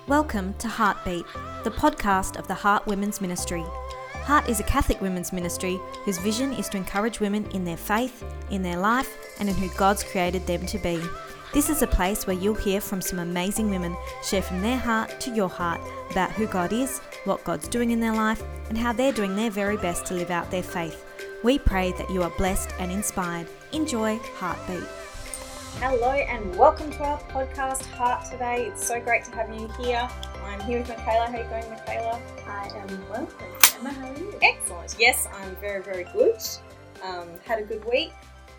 Welcome to Heartbeat, the podcast of the Heart Women's Ministry. Heart is a Catholic women's ministry whose vision is to encourage women in their faith, in their life, and in who God's created them to be. This is a place where you'll hear from some amazing women share from their heart to your heart about who God is, what God's doing in their life, and how they're doing their very best to live out their faith. We pray that you are blessed and inspired. Enjoy Heartbeat. Hello and welcome to our podcast, Heart Today. It's so great to have you here. I'm here with Michaela. How are you going, Michaela? I am well, thanks. Emma, how are you? Excellent. Yes, I'm very, very good. Had a good week.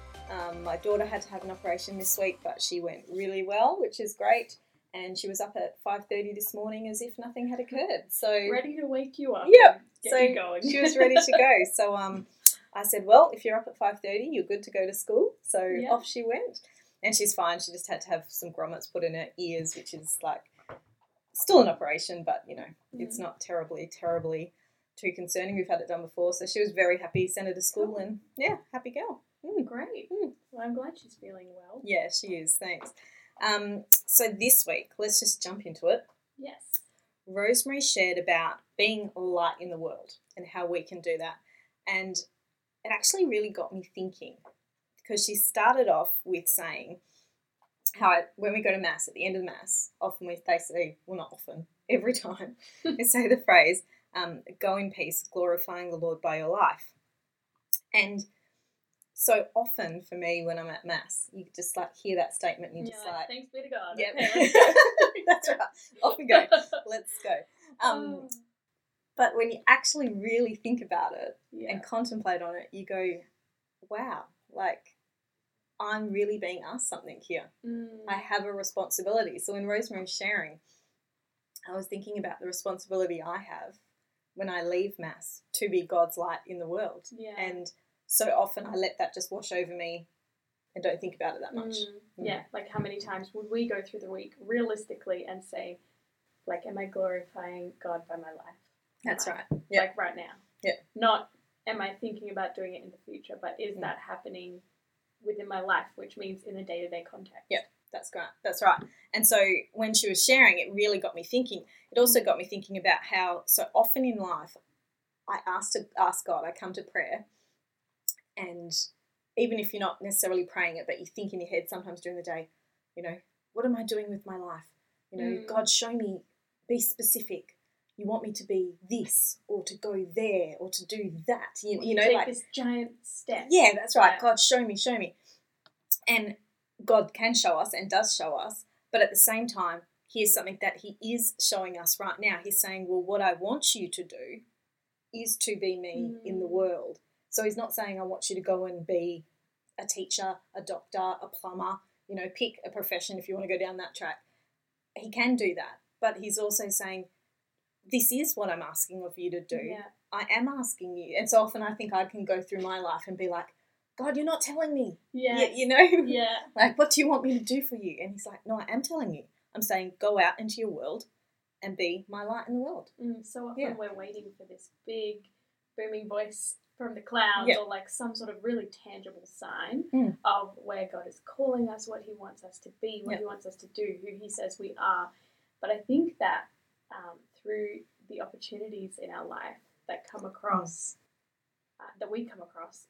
My daughter had to have an operation this week, but she went really well, which is great. And she was up at 5:30 this morning as if nothing had occurred. So ready to wake you up. Yep. Get you going. She was ready to go. So I said, well, if you're up at 5:30, you're good to go to school. So off she went. And she's fine. She just had to have some grommets put in her ears, which is like still an operation, but, you know, it's not terribly too concerning. We've had it done before. So she was very happy, sent her to school and, happy girl. Great. Well, I'm glad she's feeling well. Yeah, she is. Thanks. So this week, let's just jump into it. Yes. Rosemary shared about being a light in the world and how we can do that. And it actually really got me thinking, because she started off with saying how when we go to Mass, at the end of Mass, often they say, well, not often, every time, they say the phrase, go in peace, glorifying the Lord by your life. And so often for me when I'm at Mass, you just like hear that statement and you're just like, thanks be to God. Yep. Okay, let's go. That's right. Off we go. Let's go. But when you actually really think about it and contemplate on it, you go, wow, like I'm really being asked something here. I have a responsibility. So when Rosemary was sharing, I was thinking about the responsibility I have when I leave Mass to be God's light in the world. Yeah. And so often I let that just wash over me and don't think about it that much. Yeah, like how many times would we go through the week realistically and say, like, am I glorifying God by my life? That's right. Yeah. Like right now. Yeah. Not, am I thinking about doing it in the future, but is that happening within my life, which means in a day-to-day context? Yeah, that's great. That's right. And so when she was sharing, it really got me thinking. It also got me thinking about how so often in life I ask God, I come to prayer, and even if you're not necessarily praying it, but you think in your head sometimes during the day, you know, what am I doing with my life? You know, God, show me, be specific. You want me to be this or to go there or to do that. You know, take like this giant step. Yeah, that's right. Yeah. God, show me. And God can show us and does show us, but at the same time, here's something that he is showing us right now. He's saying, well, what I want you to do is to be me in the world. So he's not saying I want you to go and be a teacher, a doctor, a plumber, you know, pick a profession if you want to go down that track. He can do that, but he's also saying, this is what I'm asking of you to do. Yeah. I am asking you. And so often I think I can go through my life and be like, God, you're not telling me. Yeah. You know? Yeah. Like, what do you want me to do for you? And he's like, no, I am telling you. I'm saying go out into your world and be my light in the world. So often we're waiting for this big booming voice from the clouds or like some sort of really tangible sign of where God is calling us, what he wants us to be, what he wants us to do, who he says we are. But I think that through the opportunities in our life that come across, that we come across,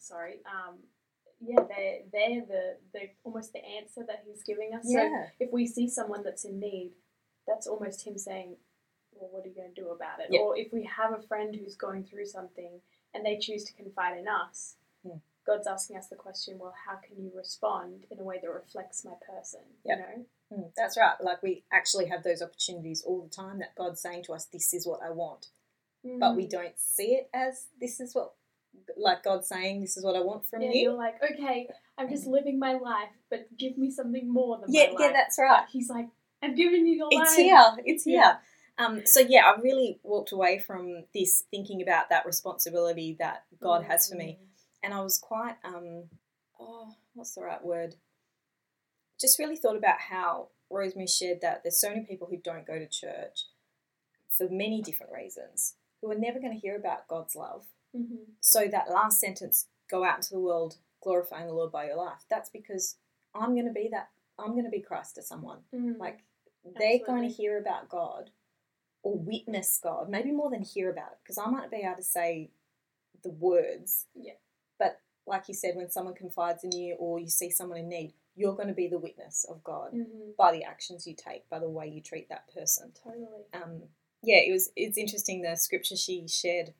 they're the almost the answer that he's giving us. Yeah. So if we see someone that's in need, that's almost him saying, well, what are you going to do about it? Yeah. Or if we have a friend who's going through something and they choose to confide in us, God's asking us the question, well, how can you respond in a way that reflects my person, you know? That's right. Like we actually have those opportunities all the time that God's saying to us, this is what I want. But we don't see it as this is what, like God's saying, this is what I want from you. You're like, okay, I'm just living my life, but give me something more than my life. Yeah, that's right. But he's like, I've given you your life. It's here. I really walked away from this thinking about that responsibility that God has for me. And I was quite, what's the right word? Just really thought about how Rosemary shared that there's so many people who don't go to church for many different reasons, who are never going to hear about God's love. So that last sentence, go out into the world, glorifying the Lord by your life, that's because I'm going to be Christ to someone. Like they're going to hear about God or witness God, maybe more than hear about it, because I might not be able to say the words. Yeah. But like you said, when someone confides in you or you see someone in need, you're going to be the witness of God by the actions you take, by the way you treat that person. Totally. It's interesting. The scripture she shared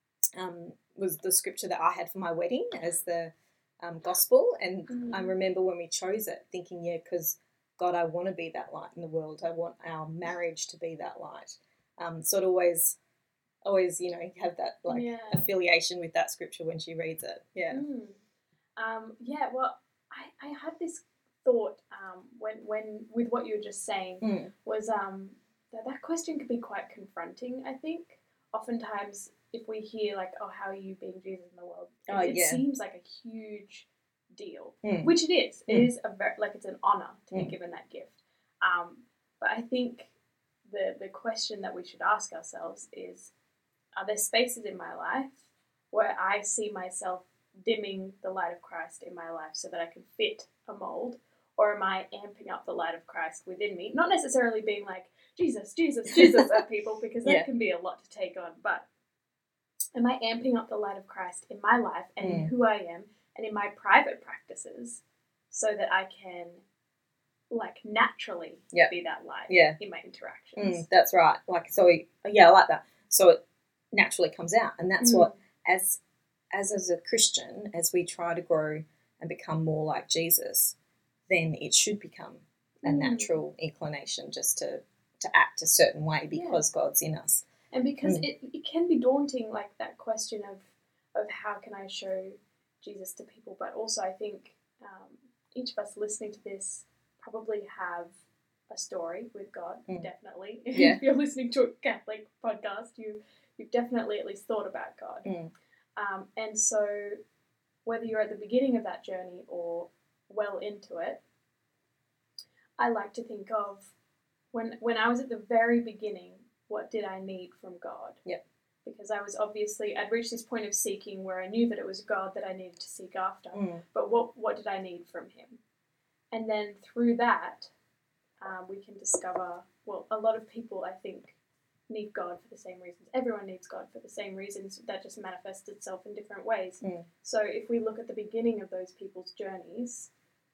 was the scripture that I had for my wedding as the gospel, and I remember when we chose it, thinking, because God, I want to be that light in the world. I want our marriage to be that light. So it always, have that affiliation with that scripture when she reads it. Yeah. Well, I had this thought when with what you were just saying was that question could be quite confronting. I think oftentimes if we hear like, oh, how are you being Jesus in the world? It seems like a huge deal, which it is. It is it's an honor to be given that gift. But I think the question that we should ask ourselves is, are there spaces in my life where I see myself dimming the light of Christ in my life so that I can fit a mold? Or am I amping up the light of Christ within me? Not necessarily being like, Jesus, Jesus, Jesus at people, because that can be a lot to take on. But am I amping up the light of Christ in my life and in who I am and in my private practices so that I can naturally be that light in my interactions? That's right. I like that. So it naturally comes out. And that's what, as a Christian, as we try to grow and become more like Jesus, then it should become a natural inclination just to act a certain way because God's in us. And because it can be daunting, like that question of how can I show Jesus to people, but also I think each of us listening to this probably have a story with God, definitely. If you're listening to a Catholic podcast, you've definitely at least thought about God. And so whether you're at the beginning of that journey or well into it, I like to think of when I was at the very beginning, what did I need from God? Yep. Because I'd reached this point of seeking where I knew that it was God that I needed to seek after. But what did I need from him? And then through that, we can discover, a lot of people, I think, need God for the same reasons. Everyone needs God for the same reasons. That just manifests itself in different ways. So if we look at the beginning of those people's journeys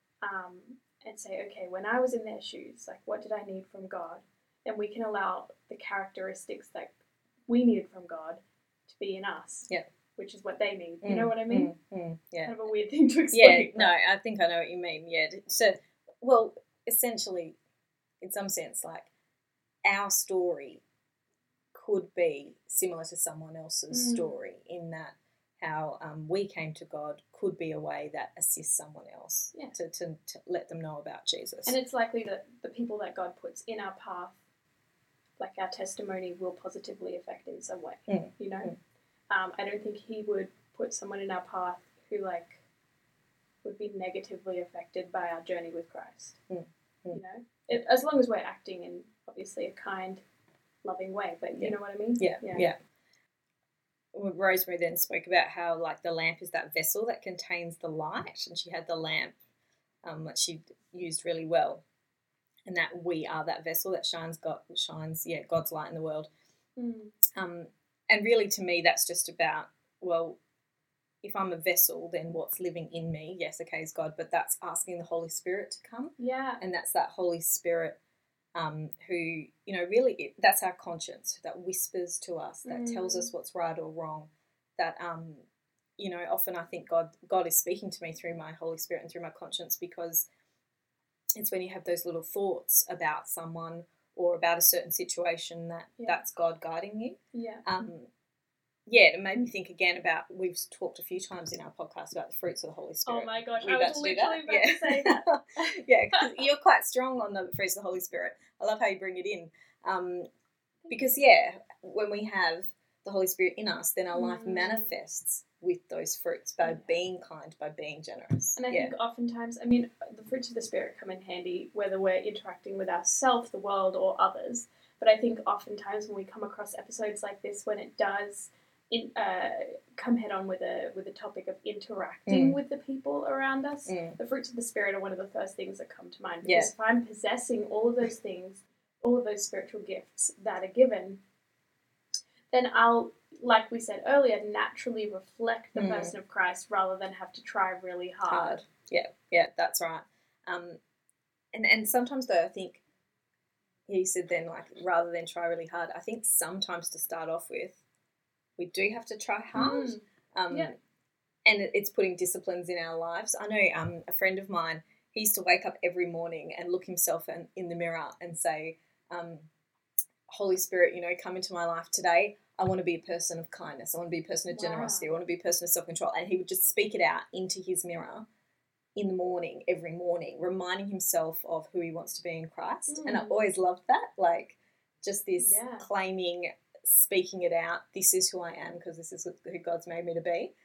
and say, okay, when I was in their shoes, like what did I need from God? Then we can allow the characteristics that we needed from God to be in us, which is what they need. You know what I mean? Yeah. Kind of a weird thing to explain. Yeah, no, I think I know what you mean. Yeah. So, essentially, in some sense, like our story could be similar to someone else's story in that how we came to God could be a way that assists someone else to let them know about Jesus. And it's likely that the people that God puts in our path, like our testimony, will positively affect in some way, you know? I don't think he would put someone in our path who would be negatively affected by our journey with Christ, you know? As long as we're acting in obviously a kind, loving way, but you know what I mean? Yeah. Rosemary then spoke about how the lamp is that vessel that contains the light, and she had the lamp that she used really well, and that we are that vessel that shines God's light in the world. And really, to me, that's just about, if I'm a vessel, then what's living in me? Yes, okay, is God, but that's asking the Holy Spirit to come. Yeah. And that's that Holy Spirit who, really, that's our conscience that whispers to us, that tells us what's right or wrong, that, often I think God is speaking to me through my Holy Spirit and through my conscience, because it's when you have those little thoughts about someone or about a certain situation that's God guiding you. Yeah. It made me think again about, we've talked a few times in our podcast about the fruits of the Holy Spirit. Oh my gosh, I was literally about to say that. Because you're quite strong on the fruits of the Holy Spirit. I love how you bring it in. Because, when we have the Holy Spirit in us, then our life manifests with those fruits by being kind, by being generous. And I think oftentimes, the fruits of the Spirit come in handy whether we're interacting with ourselves, the world, or others. But I think oftentimes when we come across episodes like this, when it does come head on with a topic of interacting with the people around us, the fruits of the Spirit are one of the first things that come to mind. Because if I'm possessing all of those things, all of those spiritual gifts that are given, then I'll, like we said earlier, naturally reflect the person of Christ rather than have to try really hard. Yeah, that's right. And sometimes though, I think he said then, like, rather than try really hard, I think sometimes to start off with, we do have to try hard. And it's putting disciplines in our lives. I know a friend of mine, he used to wake up every morning and look himself in the mirror and say, Holy Spirit, come into my life today. I want to be a person of kindness. I want to be a person of generosity. I want to be a person of self-control. And he would just speak it out into his mirror in the morning, every morning, reminding himself of who he wants to be in Christ. And I always loved that, like just this claiming, speaking it out, this is who I am because this is who God's made me to be.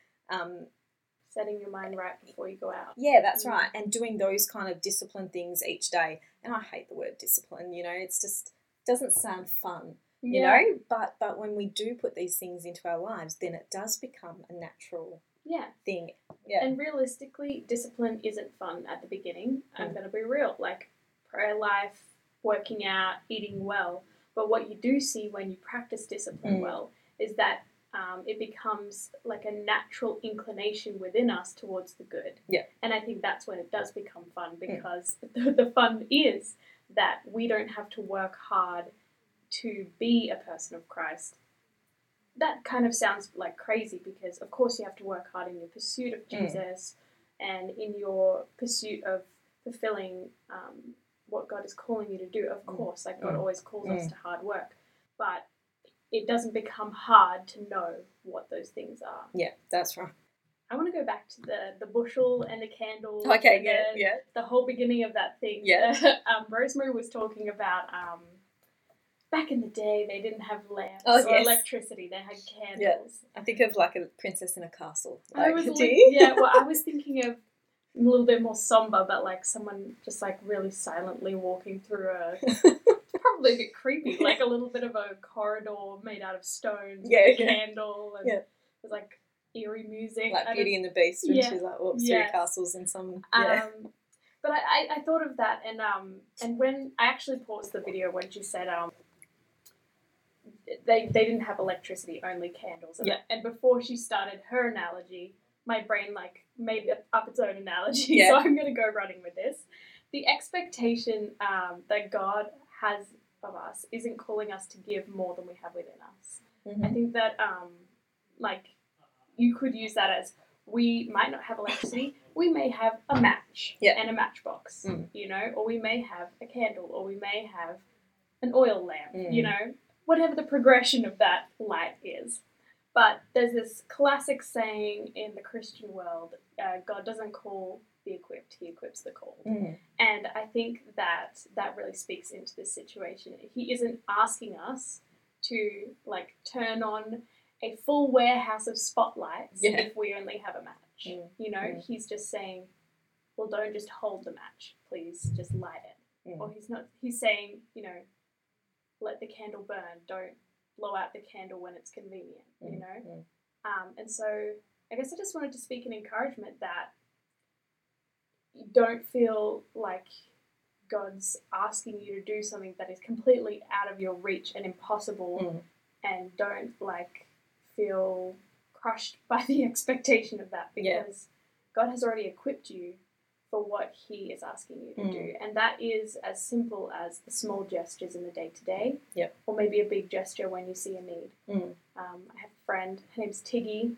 Setting your mind right before you go out. Yeah, that's right. And doing those kind of disciplined things each day. And I hate the word discipline, it's just doesn't sound fun, you know. But when we do put these things into our lives, then it does become a natural thing. Yeah. And realistically, discipline isn't fun at the beginning. I'm going to be real. Like prayer life, working out, eating well. But what you do see when you practice discipline well is that it becomes like a natural inclination within us towards the good. Yeah. And I think that's when it does become fun, because the fun is that we don't have to work hard to be a person of Christ. That kind of sounds like crazy, because of course you have to work hard in your pursuit of Jesus and in your pursuit of fulfilling what God is calling you to do. Of course, like God always calls us to hard work, but it doesn't become hard to know what those things are. Yeah, that's right. I want to go back to the bushel and the candles. Okay, and the whole beginning of that thing. Yeah. Rosemary was talking about back in the day they didn't have lamps or electricity. They had candles. Yeah. I think of like a princess in a castle. Well, I was thinking of a little bit more somber, but like someone just like really silently walking through probably a bit creepy, like a little bit of a corridor made out of stones with a candle, and there's like eerie music, like Beauty and the Beast when she like walks through castles and some. But I thought of that, and when I actually paused the video when she said they didn't have electricity, only candles, and before she started her analogy, my brain like made up its own analogy, so I'm going to go running with this. The expectation that God has of us isn't calling us to give more than we have within us. I think that like you could use that as, we might not have electricity, we may have a match and a matchbox, or we may have a candle, or we may have an oil lamp, whatever the progression of that light is. But there's this classic saying in the Christian world, God doesn't call the equipped, he equips the called. And I think that really speaks into this situation. He isn't asking us to like turn on a full warehouse of spotlights if we only have a match. He's just saying, well, don't just hold the match, please just light it. Or he's saying, let the candle burn, don't blow out the candle when it's convenient, and so I guess I just wanted to speak an encouragement that you don't feel like God's asking you to do something that is completely out of your reach and impossible, and don't like feel crushed by the expectation of that, because God has already equipped you for what he is asking you to do. And that is as simple as the small gestures in the day-to-day, or maybe a big gesture when you see a need. I have a friend, her name's Tiggy,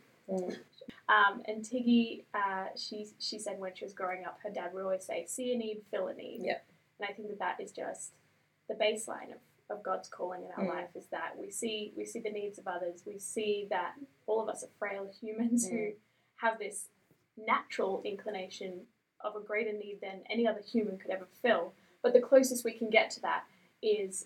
and Tiggy, she said when she was growing up, her dad would always say, see a need, fill a need. And I think that is just the baseline of God's calling in our life, is that we see the needs of others. We see that all of us are frail humans who have this natural inclination of a greater need than any other human could ever fill. But the closest we can get to that is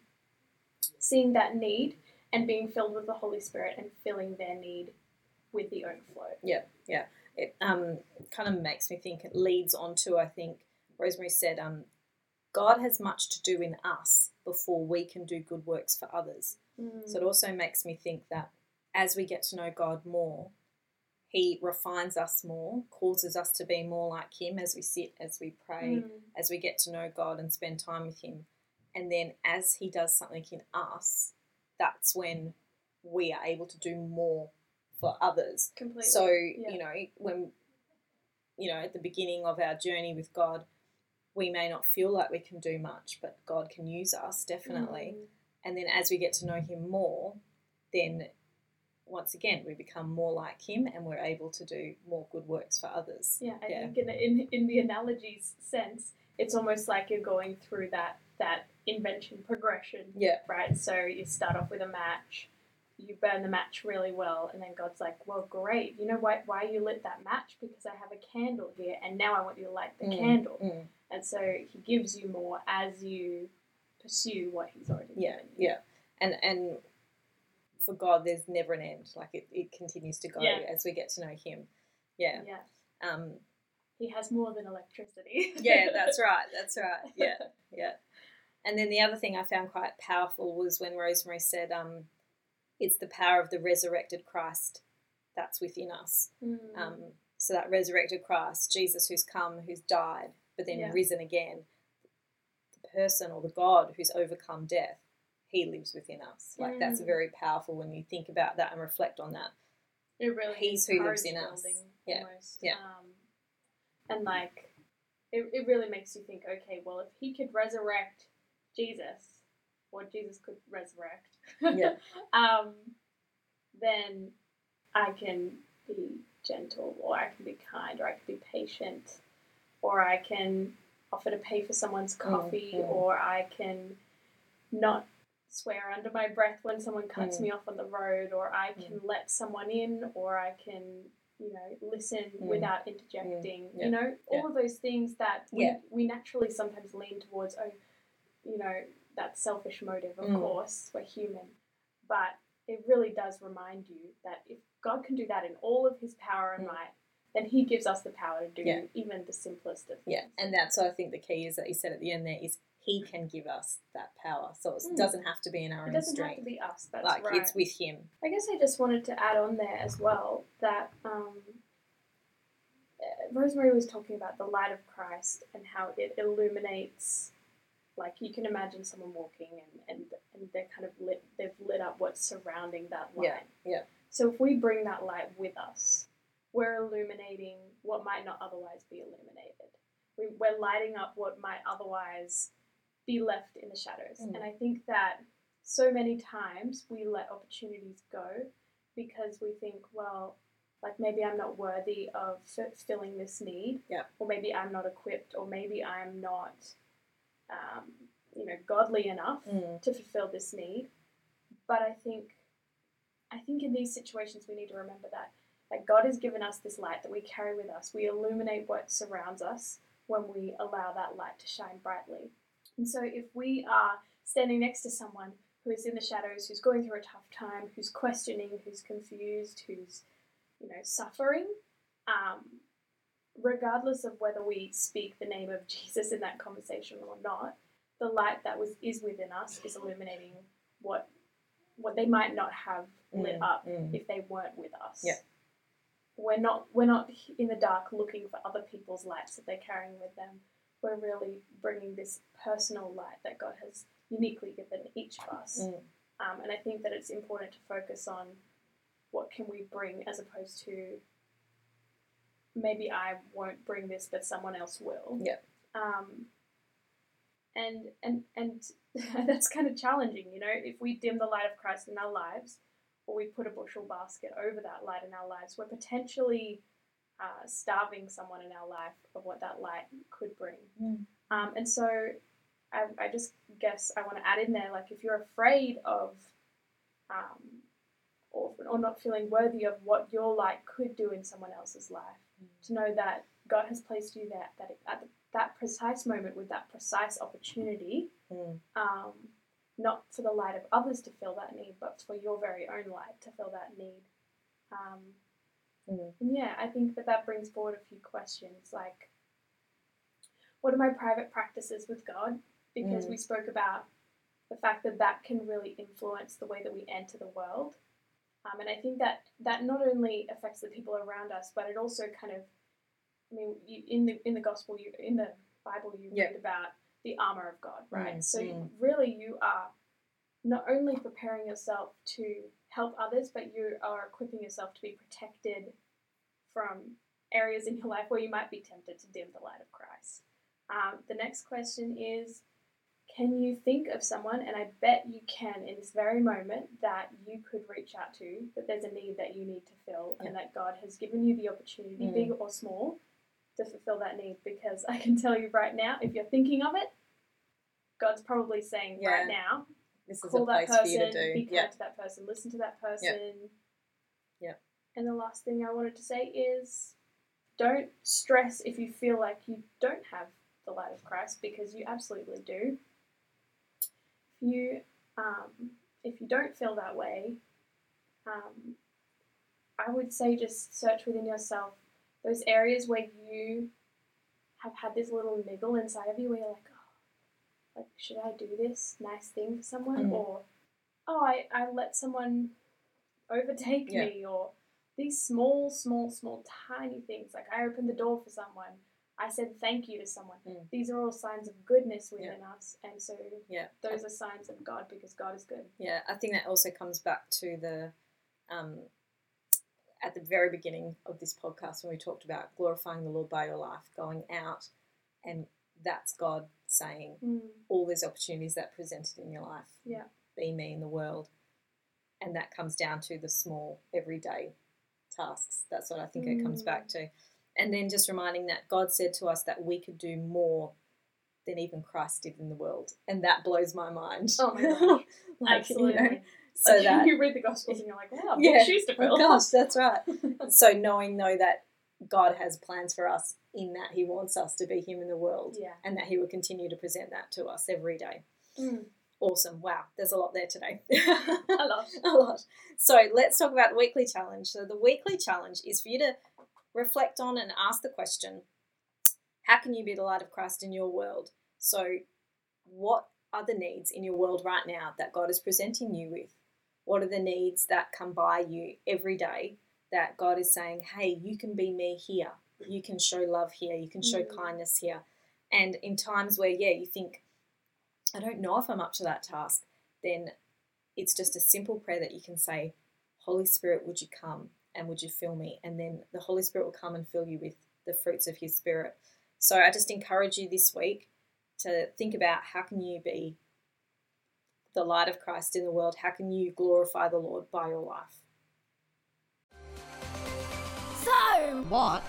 seeing that need and being filled with the Holy Spirit and filling their need with the overflow. It kind of makes me think, it leads on to, I think, Rosemary said, God has much to do in us before we can do good works for others. So it also makes me think that as we get to know God more, he refines us more, causes us to be more like him as we sit, as we pray, as we get to know God and spend time with him. And then as he does something in us, that's when we are able to do more for others. Completely. So, when, at the beginning of our journey with God, we may not feel like we can do much, but God can use us, definitely. And then as we get to know him more, then once again, we become more like him and we're able to do more good works for others. Yeah, I think in the analogy's sense, it's almost like you're going through that invention progression. Yeah. Right? So you start off with a match, you burn the match really well, and then God's like, well, great. You know why you lit that match? Because I have a candle here, and now I want you to light the candle. And so he gives you more as you pursue what he's already given you. Yeah. And for God, there's never an end. Like it continues to go as we get to know him. Yeah. Yeah. He has more than electricity. Yeah, that's right. Yeah. And then the other thing I found quite powerful was when Rosemary said, it's the power of the resurrected Christ that's within us. So that resurrected Christ, Jesus who's come, who's died, but then risen again, the person or the God who's overcome death, he lives within us. Like that's very powerful when you think about that and reflect on that. It really He's who lives in us. Almost. And like it really makes you think, okay, well, if he could resurrect Jesus, or Jesus could resurrect, then I can be gentle, or I can be kind, or I can be patient, or I can offer to pay for someone's coffee, or I can not swear under my breath when someone cuts me off on the road, or I can let someone in, or I can, listen without interjecting. All of those things that we naturally sometimes lean towards, that selfish motive, of course, we're human. But it really does remind you that if God can do that in all of his power and might, then he gives us the power to do even the simplest of things. Yeah, and that's what I think the key is that you said at the end there is he can give us that power. So it doesn't have to be in our own strength. It doesn't have to be us, that's right. It's with him. I guess I just wanted to add on there as well that Rosemary was talking about the light of Christ and how it illuminates. Like you can imagine someone walking and they're kind of they've lit up what's surrounding that light. Yeah. So if we bring that light with us, we're illuminating what might not otherwise be illuminated. We're lighting up what might otherwise be left in the shadows. And I think that so many times we let opportunities go because we think, well, like maybe I'm not worthy of filling this need, or maybe I'm not equipped, or maybe I'm not godly enough to fulfill this need. But I think in these situations we need to remember that God has given us this light that we carry with us. We illuminate what surrounds us when we allow that light to shine brightly. And so if we are standing next to someone who is in the shadows, who's going through a tough time, who's questioning, who's confused, who's suffering, regardless of whether we speak the name of Jesus in that conversation or not, the light that is within us is illuminating what they might not have lit up if they weren't with us. Yeah. We're not in the dark looking for other people's lights that they're carrying with them. We're really bringing this personal light that God has uniquely given each of us. And I think that it's important to focus on what can we bring as opposed to maybe I won't bring this, but someone else will. Yeah. And that's kind of challenging, if we dim the light of Christ in our lives, or we put a bushel basket over that light in our lives, we're potentially starving someone in our life of what that light could bring. And so I just guess I want to add in there, like if you're afraid of or not feeling worthy of what your light could do in someone else's life, to know that God has placed you there, that at that precise moment with that precise opportunity, not for the light of others to fill that need, but for your very own light to fill that need. And yeah, I think that brings forward a few questions, like, what are my private practices with God? Because we spoke about the fact that can really influence the way that we enter the world. And I think that not only affects the people around us, but it also kind of, in the gospel, in the Bible, you read about the armor of God, right? So really you are not only preparing yourself to help others, but you are equipping yourself to be protected from areas in your life where you might be tempted to dim the light of Christ. The next question is, can you think of someone, and I bet you can in this very moment, that you could reach out to, that there's a need that you need to fill, and that God has given you the opportunity, big or small, to fulfill that need? Because I can tell you right now, if you're thinking of it, God's probably saying right now, this is call a place that person, for you to do. be kind to that person, listen to that person. Yep. And the last thing I wanted to say is, don't stress if you feel like you don't have the light of Christ, because you absolutely do. If you don't feel that way, I would say just search within yourself those areas where you have had this little niggle inside of you where you're like, should I do this nice thing for someone? Or, I let someone overtake me, or these small, tiny things. Like, I opened the door for someone. I said thank you to someone. These are all signs of goodness within us. And so those are signs of God, because God is good. Yeah, I think that also comes back to the, at the very beginning of this podcast when we talked about glorifying the Lord by your life, going out, and that's God saying all these opportunities that presented in your life, be me in the world. And that comes down to the small, everyday tasks. That's what I think it comes back to. And then just reminding that God said to us that we could do more than even Christ did in the world. And that blows my mind. Oh, my God. Absolutely. You know, so like, that you read the Gospels and you're like, wow, big shoes to fill. Oh gosh, that's right. So knowing, though, that God has plans for us, in that he wants us to be him in the world, and that he will continue to present that to us every day. Awesome. Wow, there's a lot there today. A lot. So let's talk about the weekly challenge. So the weekly challenge is for you to reflect on and ask the question, how can you be the light of Christ in your world? So what are the needs in your world right now that God is presenting you with? What are the needs that come by you every day that God is saying, hey, you can be me here. You can show love here. You can show kindness here. And in times where, you think, I don't know if I'm up to that task, then it's just a simple prayer that you can say, Holy Spirit, would you come and would you fill me? And then the Holy Spirit will come and fill you with the fruits of his Spirit. So I just encourage you this week to think about, how can you be the light of Christ in the world? How can you glorify the Lord by your life? So what?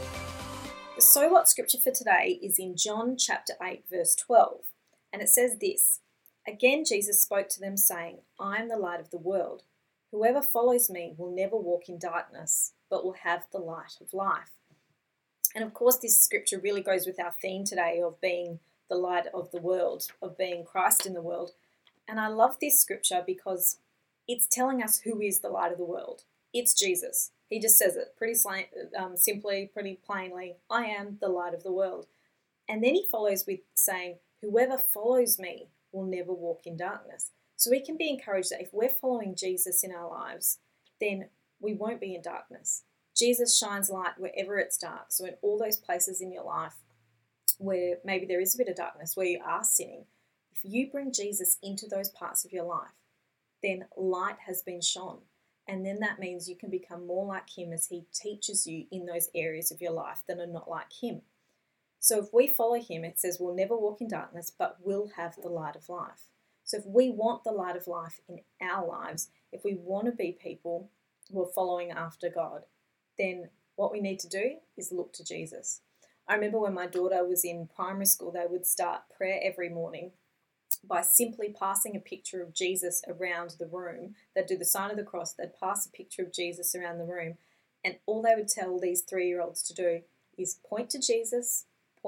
The So What scripture for today is in John chapter 8, verse 12. And it says this, again Jesus spoke to them saying, I am the light of the world. Whoever follows me will never walk in darkness, but will have the light of life. And of course, this scripture really goes with our theme today of being the light of the world, of being Christ in the world. And I love this scripture because it's telling us who is the light of the world. It's Jesus. He just says it pretty simply, pretty plainly, I am the light of the world. And then he follows with saying, whoever follows me will never walk in darkness. So we can be encouraged that if we're following Jesus in our lives, then we won't be in darkness. Jesus shines light wherever it's dark. So in all those places in your life where maybe there is a bit of darkness, where you are sinning, if you bring Jesus into those parts of your life, then light has been shone. And then that means you can become more like him as he teaches you in those areas of your life that are not like him. So if we follow him, it says we'll never walk in darkness, but we'll have the light of life. So if we want the light of life in our lives, if we want to be people who are following after God, then what we need to do is look to Jesus. I remember when my daughter was in primary school, they would start prayer every morning by simply passing a picture of Jesus around the room. They'd do the sign of the cross, they'd pass a picture of Jesus around the room, and all they would tell these 3-year-olds to do is point to Jesus,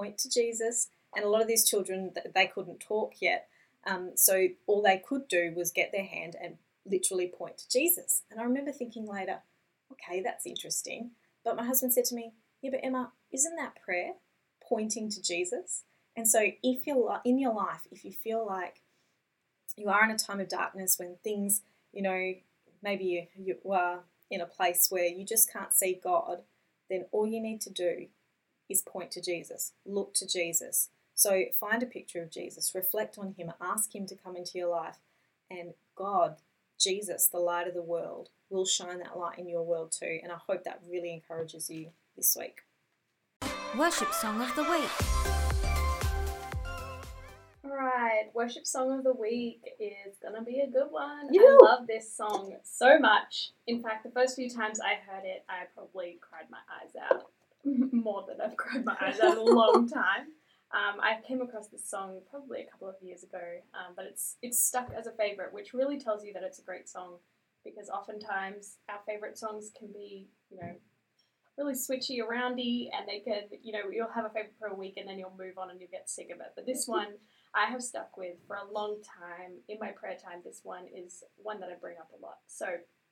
and a lot of these children, they couldn't talk yet, so all they could do was get their hand and literally point to Jesus. And I remember thinking later, okay, that's interesting, but my husband said to me, yeah, but Emma, isn't that prayer pointing to Jesus? And so if you're in your life, if you feel like you are in a time of darkness when things, maybe you are in a place where you just can't see God, then all you need to do is point to Jesus, look to Jesus. So find a picture of Jesus, reflect on him, ask him to come into your life, and God, Jesus, the light of the world, will shine that light in your world too. And I hope that really encourages you this week. Worship Song of the Week. Alright, Worship Song of the Week is going to be a good one. Yeah. I love this song so much. In fact, the first few times I heard it, I probably cried my eyes out. More than I've cried my eyes out in a long time. I came across this song probably a couple of years ago, but it's stuck as a favourite, which really tells you that it's a great song, because oftentimes our favourite songs can be, really switchy aroundy, and they can, you'll have a favourite for a week and then you'll move on and you'll get sick of it. But this one I have stuck with for a long time. In my prayer time, this one is one that I bring up a lot. So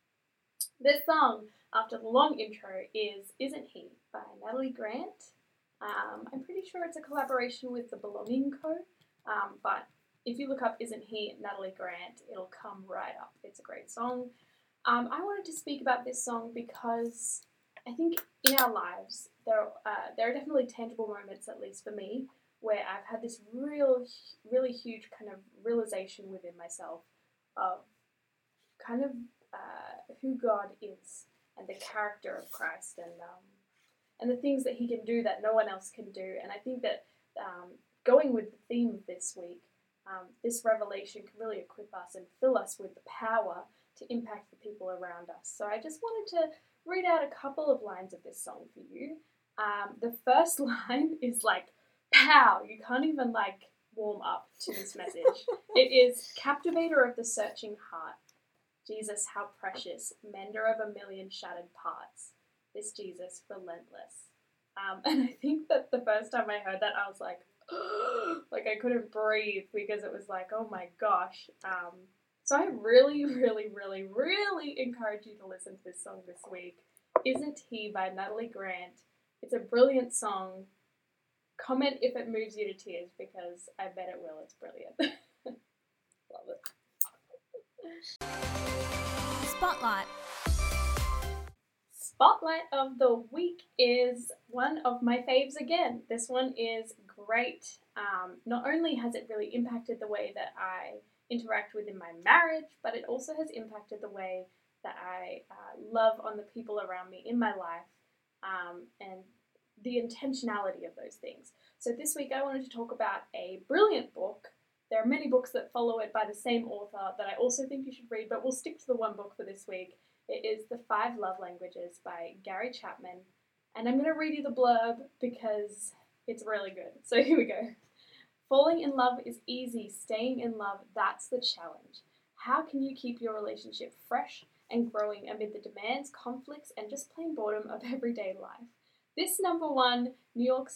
this song, after the long intro, is Isn't He by Natalie Grant. I'm pretty sure it's a collaboration with the Belonging Co. But if you look up Isn't He, Natalie Grant, it'll come right up. It's a great song. I wanted to speak about this song because I think in our lives there are definitely tangible moments, at least for me, where I've had this really huge kind of realization within myself of kind of who God is and the character of Christ, and the things that he can do that no one else can do. And I think that going with the theme of this week, this revelation can really equip us and fill us with the power to impact the people around us. So I just wanted to read out a couple of lines of this song for you. The first line is like, pow! You can't even warm up to this message. It is, captivator of the searching heart. Jesus, how precious, mender of a million shattered parts. This Jesus, relentless. And I think that the first time I heard that, I was like, I couldn't breathe, because it was like, oh my gosh. So I really, really, really, really encourage you to listen to this song this week. Isn't He by Natalie Grant. It's a brilliant song. Comment if it moves you to tears, because I bet it will. It's brilliant. Love it. Spotlight. Spotlight of the week is one of my faves again. This one is great. Not only has it really impacted the way that I interact within my marriage, but it also has impacted the way that I love on the people around me in my life, and the intentionality of those things. So this week I wanted to talk about a brilliant book. There are many books that follow it by the same author that I also think you should read, but we'll stick to the one book for this week. It is The 5 Love Languages by Gary Chapman. And I'm going to read you the blurb because it's really good. So here we go. Falling in love is easy. Staying in love, that's the challenge. How can you keep your relationship fresh and growing amid the demands, conflicts, and just plain boredom of everyday life? This #1 New York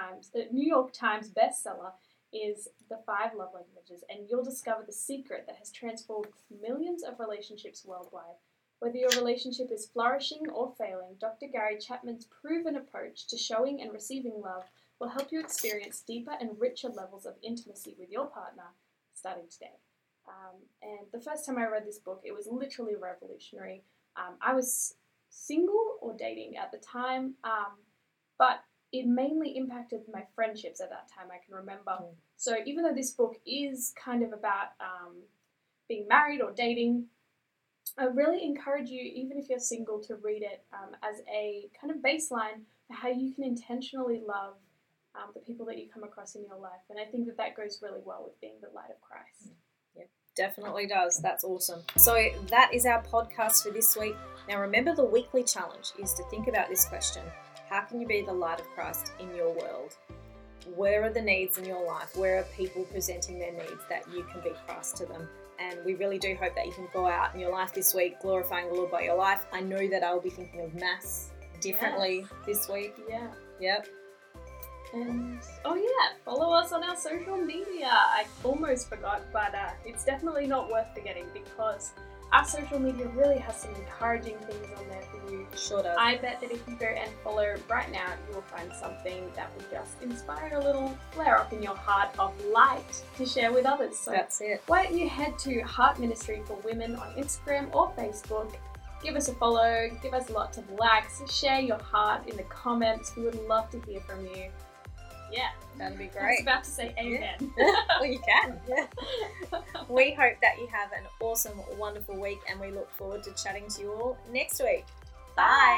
Times bestseller is The 5 Love Languages, and you'll discover the secret that has transformed millions of relationships worldwide. Whether your relationship is flourishing or failing, Dr. Gary Chapman's proven approach to showing and receiving love will help you experience deeper and richer levels of intimacy with your partner starting today. And the first time I read this book, it was literally revolutionary. I was single or dating at the time, but it mainly impacted my friendships at that time, I can remember. So even though this book is kind of about being married or dating, I really encourage you, even if you're single, to read it as a kind of baseline for how you can intentionally love the people that you come across in your life. And I think that goes really well with being the light of Christ. Yeah, definitely does. That's awesome. So that is our podcast for this week. Now remember, the weekly challenge is to think about this question. How can you be the light of Christ in your world? Where are the needs in your life? Where are people presenting their needs that you can be Christ to them? And we really do hope that you can go out in your life this week glorifying the Lord by your life. I know that I'll be thinking of Mass differently this week. Yeah. Yep. And, follow us on our social media. I almost forgot, but it's definitely not worth forgetting, because our social media really has some encouraging things on there for you. Sure does. I bet that if you go and follow right now, you will find something that will just inspire a little flare up in your heart of light to share with others. So that's it. Why don't you head to Heart Ministry for Women on Instagram or Facebook. Give us a follow, give us lots of likes, share your heart in the comments. We would love to hear from you. Yeah. That'd be great. I was about to say amen. Well, you can. Yeah. We hope that you have an awesome, wonderful week, and we look forward to chatting to you all next week. Bye.